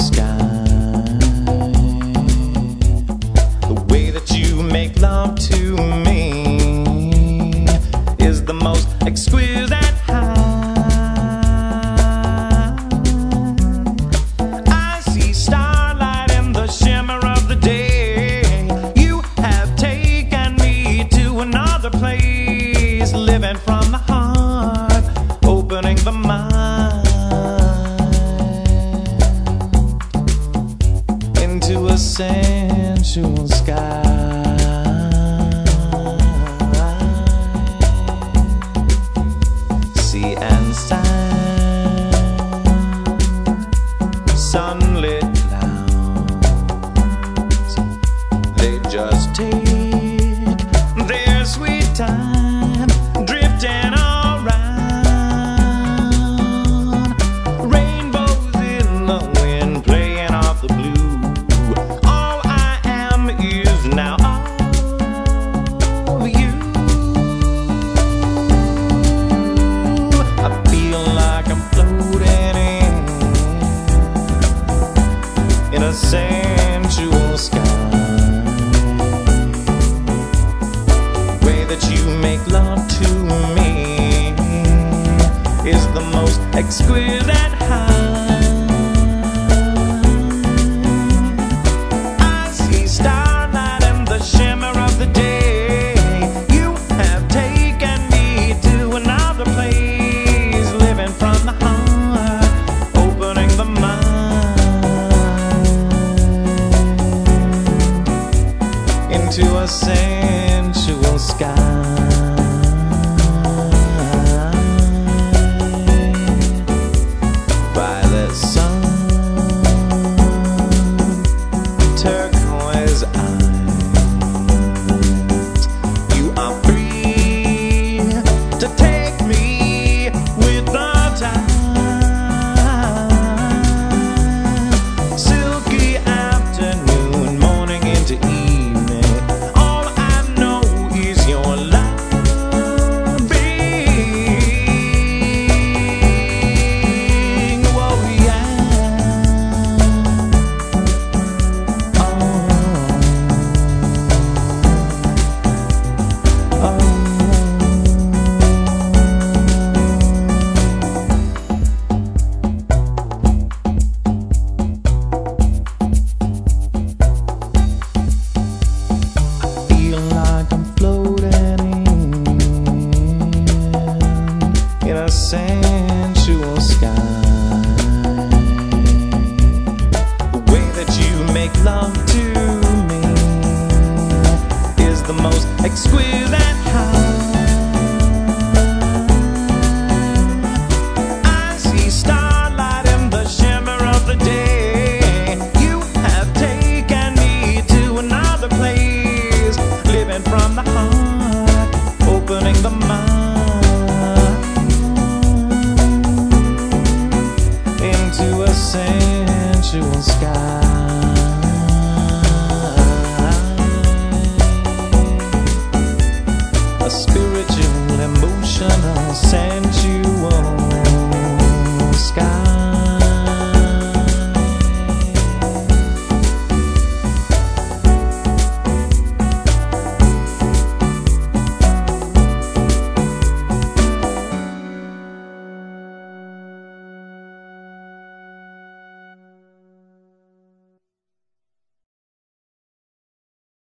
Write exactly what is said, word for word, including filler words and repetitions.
sky. The way that you make love to me is the most exquisite high. I see starlight in the shimmer of the day. You have taken me to another place, living from the heart, opening the mind into a sensual sky. Sea and sand, sunlit clouds, they just take their sweet time, drifting around. Rainbows in the wind, playing off the blue. All I am is now all of you. I feel like I'm floating in, in a sensual sky. The way that you make love to me is the most exquisite high. I see starlight in the shimmer of the day. You have taken me to another place, living from the heart, opening the mind into a sensual sky. Violet sun, turquoise eyes. You are free to take me with the tide. Silky afternoon, morning into evening. All I know is your loving. Whoa, yeah. Oh, oh. Feel like I'm floating in, in a sensual sky. The way that you make love to me is the most exquisite high. I see starlight in the shimmer of the day. You have taken me to another place, living from the heart, opening the mind into a sensual sky. A spiritual, emotional sense.